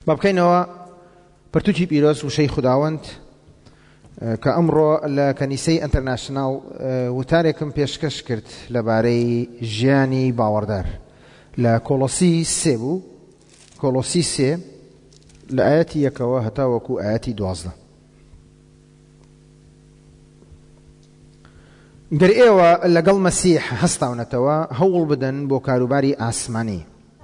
بابکەینەوە پەرتووکی پیرۆز وشەی خوداوەند کە ئەمڕۆ لە کەنیسەی ئینتەرناشناڵ وتارێکم پێشکەش کرد لەبارەی ژیانی باوەڕدار لە کۆلۆسی 3 بوو، کۆلۆسی 3 لە ئاەتی 1ەوە هەتا وەکو ئاەتی 12. گەر ئێوە لەگەڵ مەسیح هەستاونەتەوە هەوڵ بدەن بۆ کاروباری ئاسمانی.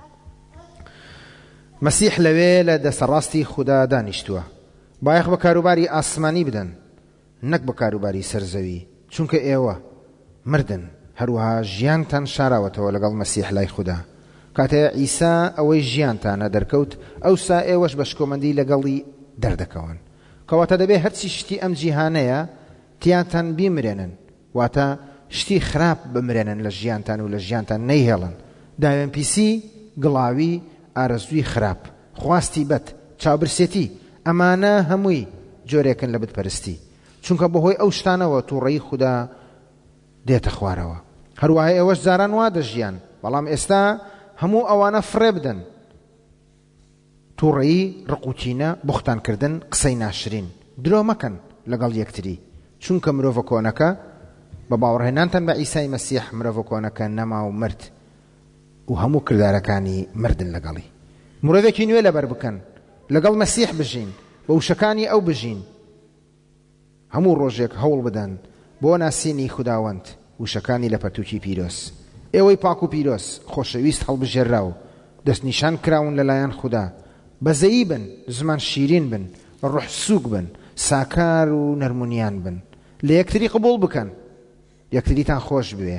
مەسیح لەوێ لە دەسەڕاستی خوددا دانیشتووە. بایەخ بە کاروباری ئاسمانی بدەن، نەک بە کاروباری سەرزەوی، چونکە ئێوە مردن، هەروەها ژیانتان شاراوەتەوە لەگەڵ مەسیح لای خوددا. کاتەیە ئیسا ئەوەی ژیانتانە دەرکەوت، ئەوسا ئێوەش بە شکۆمەندی لەگەڵی دەردەکەون. کەواتە دەبێ هەرچی شتی ئەم جیهانەیە تیانتان بیمرێنن، واتە شتی خراپ بمرێنن لە ژیانتان و لە ژیانتان نەیهێڵن. داوێن پیسی، گڵاوی، ئارەزووی خراپ، خواستی بەد، چاوبرسێتی، ئەمانە هەمووی جۆرێکن لە بتپەرستی، چونکە بەهۆی ئەو شتانەوە تووڕەیی خوددا دێتە خوارەوە. هەروەها ئێوەش جاران وا دەژیان، بەڵام ئێستا هەموو ئەوانە فڕێ بدەن. تووڕەیی، ڕقوچینە، بوختانکردن، قسەی ناشرین، درۆ مەکەن لەگەڵ یەکتری، چونکە مرۆڤە کۆنەکە بە باوەڕهێنانتان بە ئیسای مەسیح مرۆڤە کۆنەکە نەما و مرد و هەموو کردارەکانی مردن لەگەڵی. مرۆڤێکی نوێ لەبەر بکەن، لەگەڵ مەسیح بژین، بە وشەکانی ئەو بژین. هەموو ڕۆژێک هەوڵ بدەن بۆ ناسینی خوداوەند وشەکانی لە پەرتووکی پیرۆز. ئێوەی پاک و پیرۆز خۆشەویست هەڵبژێرا و دەستنیشان کراون لەلایەن خوددا، بەزەیی بن، زمان شیرین بن، ڕوح سووک بن، ساکار و نەرمونیان بن، لە یەکتری قبول بکەن، یەکتریتان خۆش بوێ،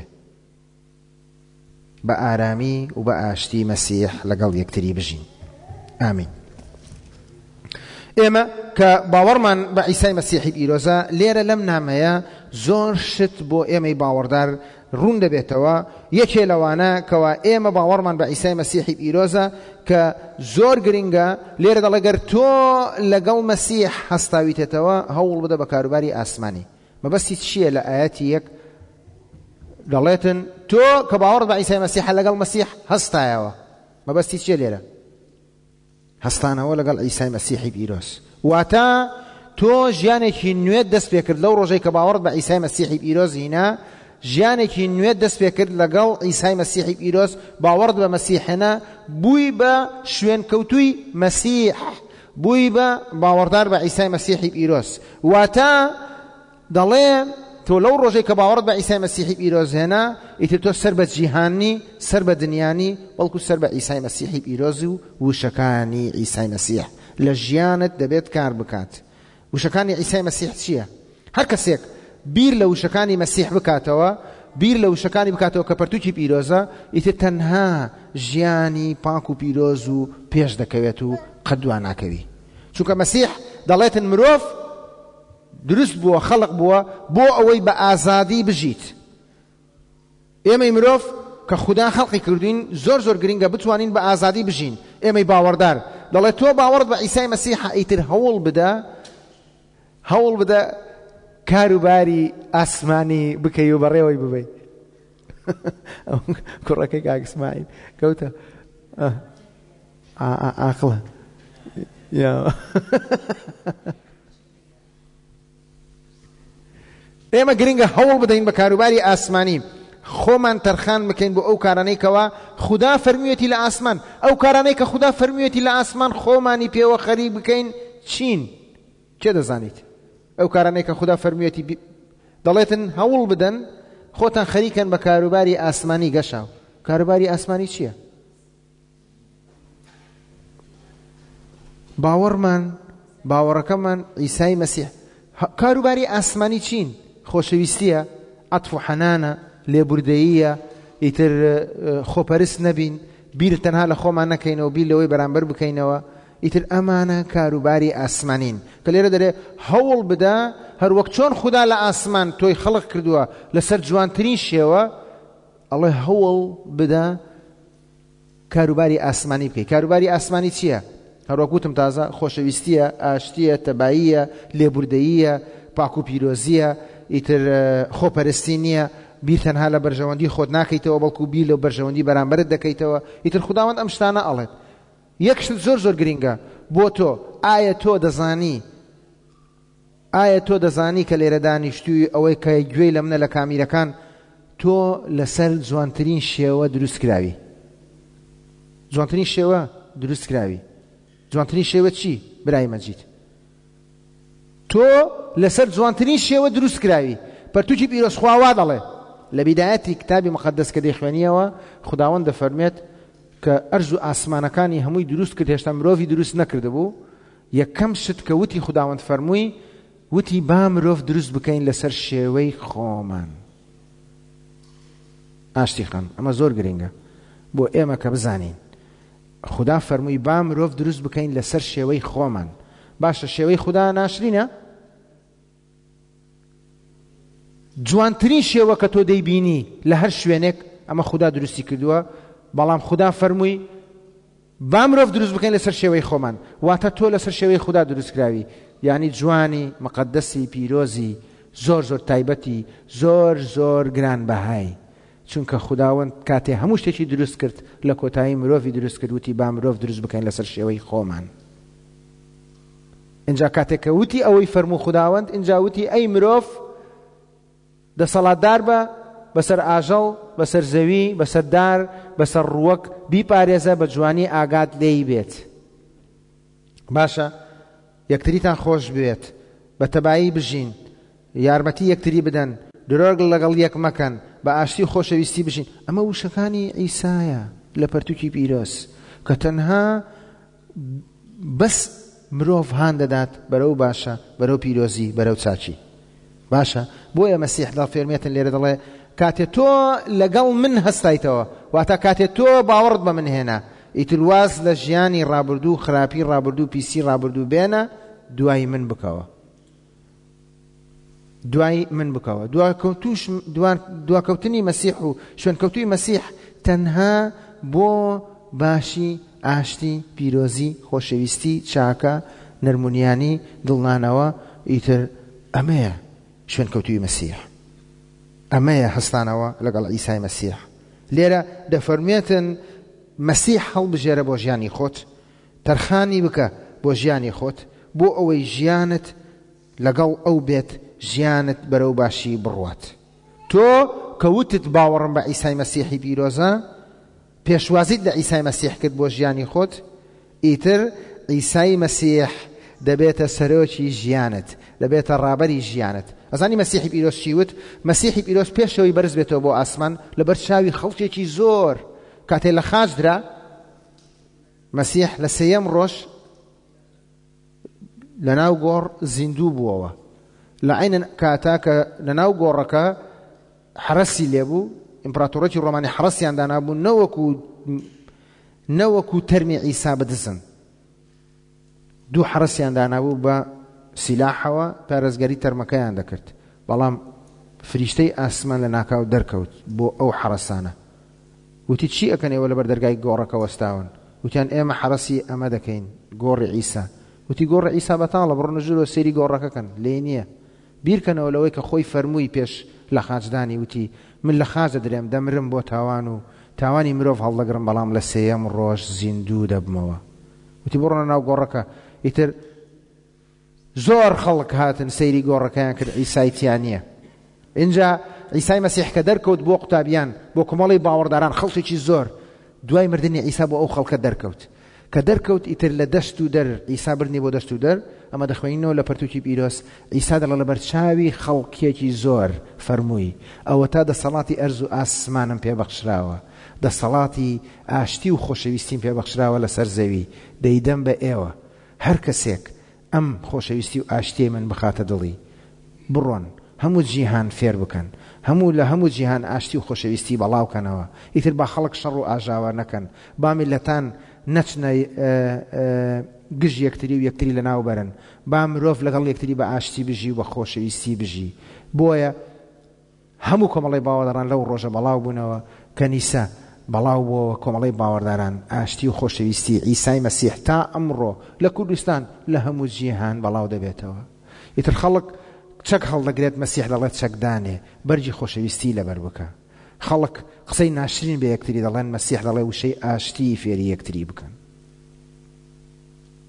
بە ئارامی و بە ئاشتی مەسیح لەگەڵ یەکتری بژین. ئامین. ئێمە کە باوەڕمان بە عیسای مەسیحی پیرۆزە، لێرە لەم نامەیە زۆر شت بۆ ئێمەی باوەڕدار ڕوون دەبێتەوە. یەکێ لەوانە کەوا ئێمە باوەڕمان بە عیسای مەسیحی پیرۆزە کە زۆر گرنگە، لێرە دەڵێ گەر تۆ لەگەڵ مەسیح هەستاویتێتەوە هەوڵ بدە بە کاروباری ئاسمانی. مەبەستی چییە لە ئاەتی 1 دەڵێتن تۆ کە باوەڕت بە عیسای مەسیح لەگەڵ مەسیح هەستایەوە. مەبەستی چییە لێرە؟ هەستانەوە لەگەڵ عیسای مەسیحی پیرۆز. واتە تۆ ژیانێکی نوێت دەست پێ کرد لەو ڕۆژەی کە باوەڕت بە عیسای مەسیحی پیرۆز هینا، ژیانێکی نوێت دەست پێ کرد لەگەڵ عیسای مەسیحی پیرۆز، باوەڕت بە مەسیحێنە، بووی بە شوێن کەوتووی مەسیح، بووی بە باوەڕدار بە عیسای مەسیحی پیرۆز. واتە دەڵێ تۆ لەو ڕۆژەی کە باوەڕت بە عیسای مەسیحی پیرۆز هێنا، ئیتر تۆ سەر بە جیهانی، سەر بە دنیانی، بەڵکو سەر بە عیسای مەسیحی پیرۆز و وشەکانی عیسای مەسیح لە ژیانت دەبێت کار بکات. وشەکانی عیسای مەسیح چییە؟ هەر کەسێک بیر لە وشەکانی مەسیح بکاتەوە، بیر لە وشەکانی بکاتەوە کە پەرتووکی پیرۆزە، ئیتر تەنها ژیانی پاک و پیرۆز و پێش دەکەوێت و قەدوا ناکەوی. چونکە مەسیح دەڵێتن مرۆڤ دروست بووە، خەڵق بووە بۆ ئەوەی بە ئازادی بژیت. ئێمەی مرۆڤ کە خوددا خەڵقی کردوین زۆر زۆر گرنگە بتوانین بە ئازادی بژین. ئێمەی باوەڕدار دەڵێت تۆ باوەڕت بە عیسای مەسیحە، ئیتر هەوڵ بدە کاروباری ئاسمانی بکەی و بەڕێوەی ببەی. کوڕەکەی کاک ئیسماعیل کەوتە ئاقڵە. ئێمە گرنگە هەوڵ بدەین بە کاروباری ئاسمانی، خۆمان تەرخان بکەین بۆ ئەو کارانەی کەوا خوددا فەرمیوێتی لە ئاسمان. ئەو کارانەی کە خوددا فەرمیوێتی لە ئاسمان خۆمانی پێوە خەریک بکەین. چین؟ کێ دەزانیت؟ ئەو کارانەی کە خوددا فەرمیوێتی دەڵێتن هەوڵ بدەن خۆتان خەریکن بە کاروباری ئاسمانی گەشاو. کاروباری ئاسمانی چییە؟ باوەڕەکەمان عیسای مەسیح. کاروباری ئاسمانی چین؟ خۆشەویستیە، عەتف و حەنانە، لێبوردەییە، ئیتر خۆپەرست نەبین، بیر تەنها لە خۆمان نەکەینەوە، بیر لەوەی بەرامبەر بکەینەوە. ئیتر ئەمانە کاروباری ئاسمانین کە لێرە دەرێ هەوڵ بدە هەروەک چۆن خوددا لە ئاسمان تۆی خەڵق کردووە لەسەر جوانترین شێوە، ئەڵێ هەوڵ بدە کاروباری ئاسمانی بکەی. کاروباری ئاسمانی چییە؟ هەروەک وتم تازە خۆشەویستیە، ئاشتیە، تەباییە، لێبوردەییە، پاک و پیرۆزیە، ئیتر خۆپەرستی نییە، بیر تەنها لە بەرژەوەندی خۆت ناکەیتەوە بەڵکو بیر لە بەرژەوەندی بەرامبەرت دەکەیتەوە. ئیتر خوداوەند ئەم شتانە ئەڵێت یەکشت زۆر گرینگە بۆ تۆ. ئایا تۆ دەزانی کە لێرە دانیشتووی ئەوەی کە گوێی لە منە لە کامیرەکان تۆ لەسەر جوانترین شێوە دروست کراوی؟ جوانترین شێوە دروست کراوی. جوانترین شێوە چی برای مەجید؟ تۆ لەسەر جوانترین شێوە دروست کراوی. پەرتووکی پیرۆزخوا وا دەڵێ لە بیدایەتی کتابی مقدس کە دەیخوێنیەوە خوداوەند دەفەرمێت کە ئەرز و ئاسمانەکانی هەمووی دروست کرد هێشتا مرۆڤی دروست نەکردبوو. یەکەم شت کە وتی خوداوەند فەرمووی وتی با مرۆڤ دروست بکەین لەسەر شێوەی خۆمان. ئاشتی خان ئەمە زۆر گرنگە بۆ ئێمە کە بزانین. خدا فەرمووی با مرۆڤ دروست بکەین لەسەر شێوەی خۆمان. باشە شێوەی خدا ناشرینە؟ جوانترین شێوە کە تۆ دەیبینی لە هەر شوێنێک ئەمە خدا دروستی کردووە. بەڵام خدا فەرمووی با مرۆڤ دروست بکەین لەسەر شێوەی خۆمان. واتە تۆ لەسەر شێوەی خدا دروست کراوی. یعنی جوانی مقدسی پیرۆزی زۆر تایبەتی زۆر گرانبەهای. چونکە خداوەند کاتێ هەموو شتێکی دروست کرد لە کۆتایی مرۆڤی دروست کرد وتی با مرۆڤ دروست بکەین لەسەر شێوەی خۆمان. اینجا کاتێک کە وتی ئەوەی فەرموو خداوەند اینجا وتی ئەی مرۆڤ دەسەڵاتدار بە بەسەر ئاژەڵ بەسەر زەوی بەسەر دار بەسەر ڕووەک بیپارێزە بە جوانی ئاگات لێی بێت. باشە یەکتریتان خۆش بێت بە تەبایی بژین یارمەتی یەکتری بدەن درۆگ لەگەڵ یەک مەکەن بە ئاشتی و خۆشەویستی بژین. ئەمە وشەکانی عیسایە لە پەرتووکی پیرۆز کە تەنها بەس مرۆڤ هان دەدات بەرەو باشە بەرەو پیرۆزی بەرەو چاچی. باشە بۆیە مەسیح دەفێرمێتن لێرە دەڵێ کاتێ تۆ لەگەڵ من هەستایتەوە واتە کاتێ تۆ باوەڕت بە من هێنا ئیتر واز لە ژیانی ڕابردوو خراپی ڕابردوو پیسی ڕابردوو بێنە دوای من بکەوە. دوای من بکەوە. دواکەوتنی مەسیح و شوێنکەوتوی مەسیح تەنها بۆ باشی ئاشتی پیرۆزی خۆشەویستی چاکە نەرمونیانی دڵنانەوە ئیتر ئەمەیە شوێنکەوتوی مەسیح. ئەمەیە هەستانەوە لەگەڵ عیسای مەسیح. لێرە دەفەرمێتن مەسیح هەڵبژێرە بۆ ژیانی خۆت تەرخانی بکە بۆ ژیانی خۆت بۆ ئەوەی ژیانت لەگەڵ ئەو بێت ژیانت بەرەو باشی بڕوات. تۆ کەوتت باوەڕم بە عیسای مەسیحی پیرۆزە پێشوازیت لە عیسای مەسیح کرد بۆ ژیانی خۆت ئیتر عیسای مەسیح دەبێتە سەرۆکی ژیانت دەبێتە ڕابەری ژیانت. ئەزانی مەسیحی پیرۆز چی وت؟ مەسیحی پیرۆز پێشەوەی بەرز بێتەوە بۆ ئاسمان لەبەر چاوی خەڵکێکی زۆر کاتێ لە خاج درا مەسیح لە سێیەم ڕۆژ لە ناو گۆڕ زیندوو بووەوە. لە عینەن کاتا کە لە ناو گۆڕەکە حرەسی لێبوو ئیمپراتۆرەتی ڕۆمانی حرەسیان دانابوو نەوەکو تەرمی عیسا بدزن. دوو حرەسیان دانابوو بە سیلاحەوە پارێزگەری تەرمەکەیان دەکرد. بەڵام فریشتەی ئاسمان لە ناکاو دەرکەوت بۆ ئەو حرەسانە. وتی چی ئەکەنێەوە لەبەر دەرگای گۆڕەکە وەستاون؟ وتیان ئێمە حرەسی ئەمە دەکەین گۆڕی عیسا. وتی گۆڕی عیسا بەتاڵە بڕۆنە ژوورەوە سێری گۆڕەکەکەن لێ نییە. بیرکەنەوە لەوەی کە خۆی فەرمووی پێش لە خاجدانی وتی من لە خاج دەدرێم دەمرم بۆ تاوان و تاوانی مرۆڤ هەڵدەگرم بەڵام لە سێیەم ڕۆژ زیندوو دەبمەوە. وتی بڕۆنە ناو گۆڕەکە. ئیتر زۆر خەڵک هاتن سەیری گۆڕەکەیان کرد عیسای تیان نییە. اینجا عیسای مەسیح کە دەرکەوت بۆ قوتابیان بۆ کۆمەڵی باوەڕداران خەڵکێکی زۆر دوای مردنی عیسا بۆ ئەو خەڵکە دەرکەوت کە دەرکەوت ئیتر لە دەست و دەر عیسا برنی بۆ دەست و دەر. ئەمە دەخوێنینەوە لە پەرتووکی پیرۆز عیسا دەڵێ لەبەر چاوی خەڵکێکی زۆر فەرمووی ئەوە تا دەسەڵاتی ئەرز و ئاسمانم پێبەخشراوە دەسەڵاتی ئاشتی و خۆشەویستیم پێبەخشراوە لەسەر زەوی دەیدەم بە ئێوە هەر کەسێک ئەم خۆشەویستی و ئاشتی من بخاتە دڵی بڕۆن هەموو جیهان فێر بکەن هەموو لە هەموو جیهان ئاشتی و خۆشەویستی بەڵاوکەنەوە. ئیتر با خەڵک شەڕ و ئاژاوە نەکەن با میلەتان نەچنە گژ یەکتری و یەکتری لە ناو بەرن با مرۆڤ لەگەڵ یەکتری بە ئاشتی بژی و بە خۆشەویستی بژی. بۆیە هەموو کۆمەڵی باوەڕداران لەو ڕۆژە بەڵاو بوونەوە کەنیسە بەڵاو بۆ کۆمەڵی باوەڕداران ئاشتی و خۆشەویستی عیسای مەسیح تا ئەمڕۆ لە کوردستان لە هەموو جیهان بەڵاو دەبێتەوە. ئیتر خەڵک چەک هەڵدەگرێت مەسیح دەڵێت چەکدانێ بەرجی خۆشەویستی لەبەر بکە. خەڵک قسەی ناشرین بە یەکتری دەڵێن مەسیح دەڵێ وشەی ئاشتی فێری یەکتری بکەن.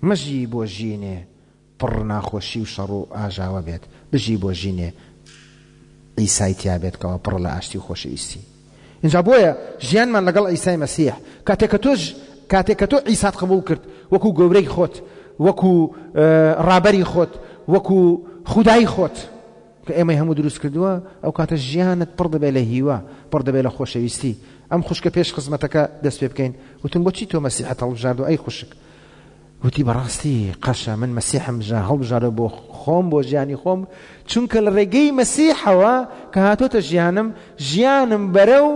مەژی بۆ ژینێ پڕ ناخۆشی و شەڕ و ئاژاوە بێت، بژی بۆ ژینێ عیسای تیا بێتکەوە پڕ لە ئاشتی و خۆشەویستی. اینجا بۆیە ژیانمان لەگەڵ عیسای مەسیح کاتێک کە تۆ عیسات قبول کرد وەکو گەورەی خۆت، وەکو ڕابەری خۆت، وەکو خودای خۆت کە ئێمەی هەموو دروست کردووە، ئەو کاتە ژیانت پڕ دەبێت لە هیوا، پڕ دەبێت لە خۆشەویستی. ئەم خوشکە پێش خزمەتەکە دەست پێ بکەین، وتم بۆچی تۆ مەسیحەت هەڵبژاردووە ئەی خوشک؟ وتی بەڕاستی قەشە من مەسیحم هەڵبژاردە بۆ خۆم، بۆ ژیانی خۆم، چونکە لە ڕێگەی مەسیحەوە کە هاتۆتە ژیانم بەرەو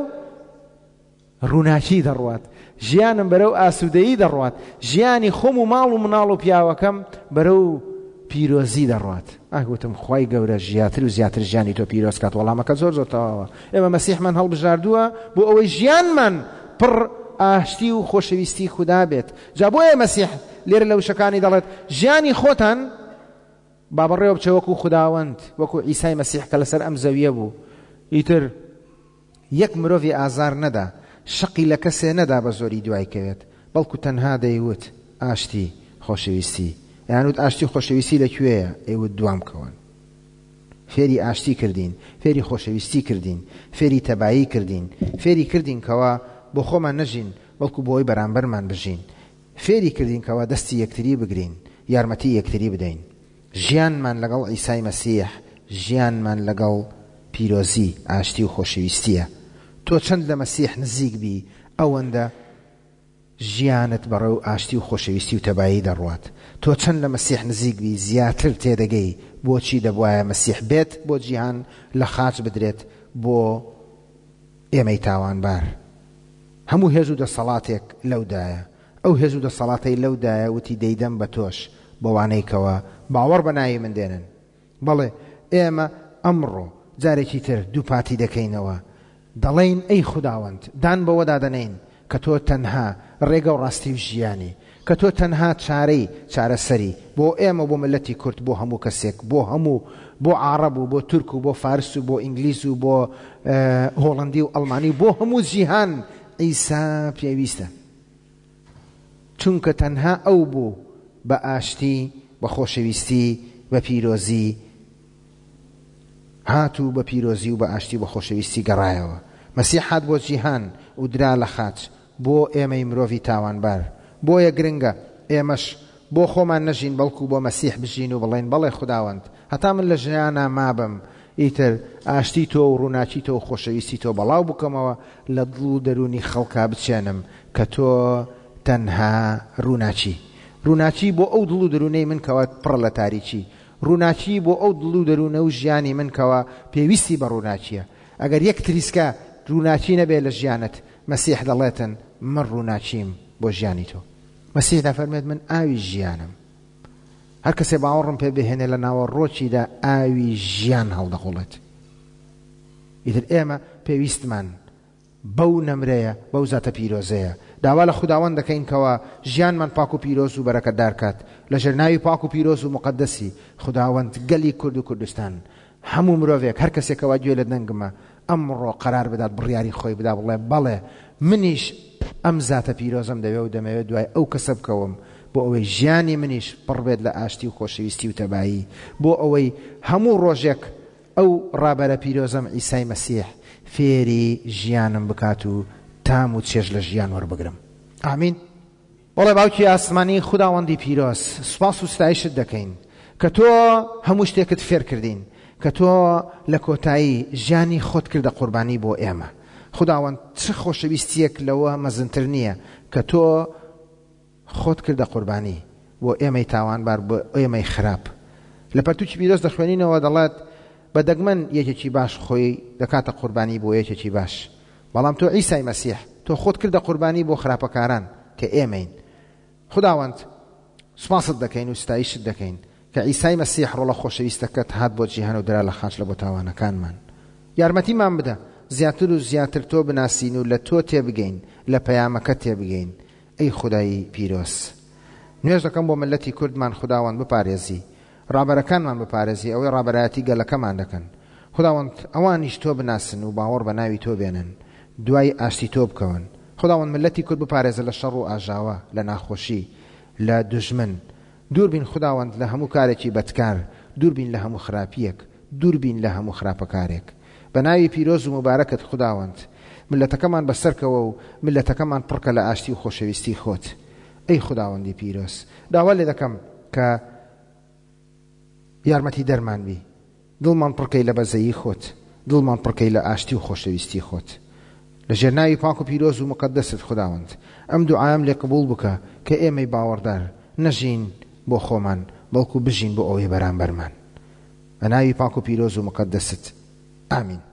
ڕووناکی دەڕوات، ژیانم بەرەو ئاسوودەیی دەڕوات، ژیانی خۆم و ماڵ و مناڵ و پیاوەکەم بەرەو پیرۆزی دەڕوات. ئاگوتم خوای گەورە زیاتر و زیاتر ژیانی تۆ پیرۆز کات. وەڵامەکە زۆر تەواوە. ئێمە مەسیحمان هەڵبژاردووە بۆ ئەوەی ژیانمان پڕ ئاشتی و خۆشەویستی خوددا بێت. جا بۆیە مەسیح لێرە لە وشەکانی دەڵێت ژیانی خۆتان با بەڕێوە بچە وەکو خوداوەند، وەکو عیسای مەسیح کە لەسەر ئەم زەویە بوو. ئیتر یەک مرۆڤی ئازار نەدا، شەقی لە کەسێ نەدا بە زۆری دوای کەوێت، بەڵکو تەنها دەیوت ئاشتی خۆشەویستی. یانوت ئاشتی خۆشەویستی لەکوێیە؟ ئەیوت دوام کەون. فێری ئاشتی کردین، فێری خۆشەویستی کردین، فێری تەبایی کردین، فێری کردین کەوا بۆ خۆمان نەژین بەڵکو بۆی بەرامبەرمان بژین، فێری کردین کەوا دەستی یەکتری بگرین، یارمەتی یەکتری بدەین. ژیانمان لەگەڵ عیسای مەسیح، ژیانمان لەگەڵ پیرۆزی ئاشتی و خۆشەویستیە. تۆ چەند لە مەسیح نزیک بی ئەوەندە ژیانت بەڕێو ئاشتی و خۆشەویستی و تەبایی دەڕوات. تۆ چەند لە مەسیح نزیک بی زیاتر تێدەگەی بۆچی دەبوایە مەسیح بێت بۆ جیهان لە خاچ بدرێت بۆ ئێمەی تاوانبار. هەموو هێز و دەسەڵاتێک لەودایە، ئەو هێز و دەسەڵاتەی لەودایە وتی دەیدەم بە تۆش بەوانەی کەوە باوەڕ بە ناوی من دێنن. بەڵێ ئێمە ئەمڕۆ جارێکی تر دووپاتی دەکەینەوە، دەڵێین ئەی خوداوەند دان بەوە دادەنین کە تۆ تەنها ڕێگە و ڕاستی و ژیانی، کە تۆ تەنها چارەسەری بۆ ئێمە، بۆ ملەتی کورد، بۆ هەموو کەسێک، بۆ عەرەب و بۆ تورک و بۆ فارس و بۆ ئینگلیز و بۆ هۆڵەندی و ئەڵمانی، بۆ هەموو جیهان عیسا پێویستە. چونکە تەنها ئەو بوو بە ئاشتی، بە خۆشەویستی، بە پیرۆزی هاتوو، بە پیرۆزی و بە ئاشتی و بە خۆشەویستی گەڕایەوە. مەسیح هات بۆ جیهان و درا لە خاچ بۆ ئێمەی مرۆڤی تاوانبار. بۆیە گرنگە ئێمەش بۆ خۆمان نەژین بەڵکو بۆ مەسیح بژین و بڵێن بەڵێ خوداوەند هەتا من لە ژیانە مابم، ئیتر ئاشتی تۆ و ڕووناکی تۆ و خۆشەویستی تۆ بەڵاو بکەمەوە، لە دڵ و دەرونی خەڵکا بچێنم کە تۆ تەنها ڕووناچی بۆ ئەو دڵ و دەرونەی من کەوە پڕ لە تاریکی، ڕووناچی بۆ ئەو دڵ و دەرونە و ژیانی من کەوە پێویستی بە ڕووناچیە. ئەگەر یەک تریسکە ڕووناچی نەبێ لە ژیانت، مەسیح دەڵێتن من ڕووناچیم بۆ ژیانی تۆ. مەسیح دەفەرمێت من ئاوی ژیانم. هەر کەسێ باوەڕم پێ بهێنێ لە ناوە ڕۆچیدا ئاوی ژیان هەڵدەقوڵێت. ئیتر ئێمە پێویستمان بەو نەمرەیە، بەو زاتە پیرۆزەیە. داوا لە خوداوەند دەکەین کەوە ژیانمان پاک و پیرۆز و بەرەکەتدار کات لە ژێرناوی پاک و پیرۆز و مقدسی خوداوەند گەلی کورد و کوردستان. هەموو مرۆڤێک هەر کەسێکەوە گوێ لە دەنگمە ئەمڕۆ قەرار بدات بڕیاری خۆی بدا، بڵێ بەڵێ منیش ئەم زاتە پیرۆزم دەوێ و دەمەوێت دوای ئەو کەسە بکەوم بۆ ئەوەی ژیانی منیش پڕ بێت لە ئاشتی و خۆشەویستی و تەبایی، بۆ ئەوەی هەموو ڕۆژێک ئەو ڕابەرە پیرۆزەم عیسای مەسیح فێری ژیانم بکات و تام و چێژ لە ژیان وەربگرم. ئامین. بەڵێ باوکی ئاسمانی خوداوەندی پیرۆز، سوپاس و ستایشت دەکەین کە تۆ هەموو شتێکت فێر کردین، کە تۆ لە کۆتایی ژیانی خۆت کردە قوربانی بۆ ئێمە. خوداوەند چ خۆشەویستیەک لەوە مەزنتر نییە کە تۆ خۆت کردە قوربانی بۆ ئێمەی تاوانبار، بۆ ئێمەی خراپ. لە پەرتووکی پیرۆز دەخوێنینەوە دەڵێت بە دەگمەن یەکێکی باش خۆی دەکاتە قوربانی بۆ یەکێکی باش. بەڵام تۆ عیسای مەسیح تۆ خۆت کردە قوربانی بۆ خراپەکاران کە ئێمەین. خوداوەند سوپاست دەکەین و ستایشت دەکەین کە عیسای مەسیح ڕۆڵە خۆشەویستەکەت هات بۆ جیهان و درا لە خاچ لە بۆ تاوانەکانمان. یارمەتیمان بدە زیاتر و زیاتر تۆ بناسین و لە تۆ تێبگەین، لە پەیامەکە تێبگەین. ئەی خودایی پیرۆز، نوێژ دەکەم بۆ ملەتی کوردمان خوداوەند بپارێزی، ڕابەرەکانمان بپارێزی، ئەوەی ڕابەرایەتی گەلەکەمان دەکەن. خوداوەند ئەوانیش تۆ بناسن و باوەڕ بە ناوی تۆ بێنن، دوای ئاشتی تۆ بکەون. خوداوەند ملەتی کورد بپارێزە لە شەڕ و ئاژاوە، لە ناخۆشی، لە دوژمن، دووربین خداوەند لە هەموو کارێکی بەدکار، دووربین لە هەموو خراپیەک، دووربین لە هەموو خراپەکارێک. بە ناوی پیرۆز و مبارەکت خداوەند، ملەتەکەمان بەسەرکەوە و ملەتەکەمان پڕکە لە ئاشتی و خۆشەویستی خۆت. ئەی خداوەندی پیرۆز، داوا لێ دەکەم کە یارمەتی دەرمان بی، دڵمان پڕکەی لە بەزەیی خۆت، دڵمان پڕکەی لە ئاشتی و خۆشەویستی خۆت. لە ژێرناوی پاک و پیرۆز و مقدست خداوەند، ئەم دوعایم لێ قبول بکە کە ئێمەی باوەڕدار نەژین بۆ خۆمان، بەڵکو بژین بۆ ئەوەی بەرامبەرمان. بە ناوی پاک و پیرۆز و مقدست. ئامین.